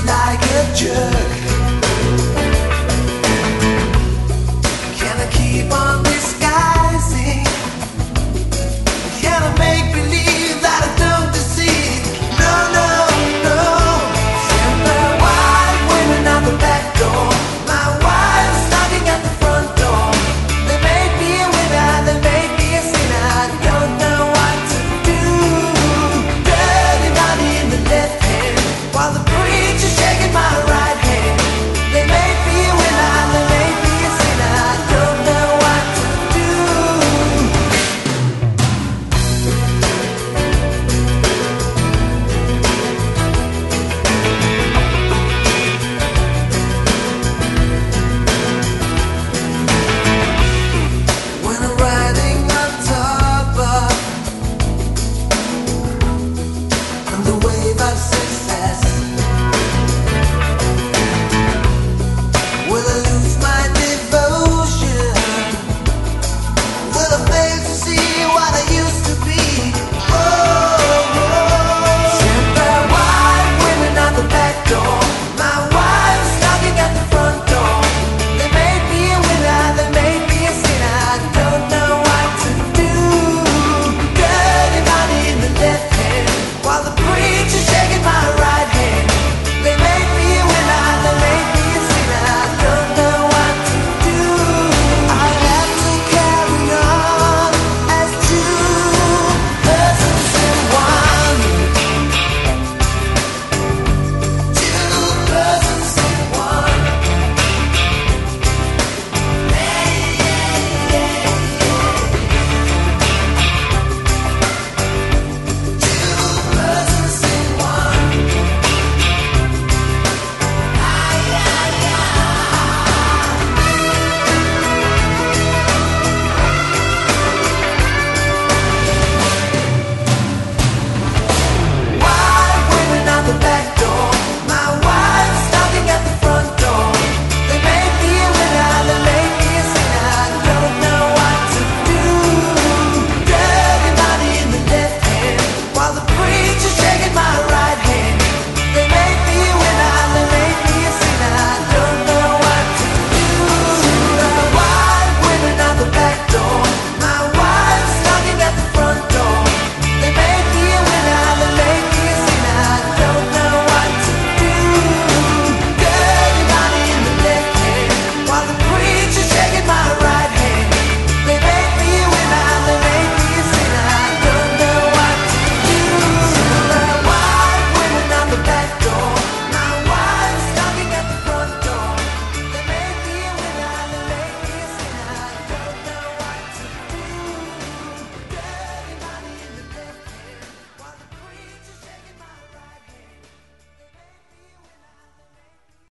like a jerk. Can I keep on disguising? Can I make believe that I don't deceive? No, no, no. Send my wife women out the back door. My wife's knocking at the front door. They made me a winner, they made me a sinner. I don't know what to do. Dirty money in the left hand, while the preacher's shaking my right hand. They made me a winner, they made me a sinner. I don't know what to do. When I'm riding on top of the wave of success, will I lose my devotion? Will I fail to see what I used to be? Oh, send my wife women out the back door. My wife's knocking at the front door. They made me a winner, they made me a sinner. I don't know what to do. Dirty money in the left hand, while the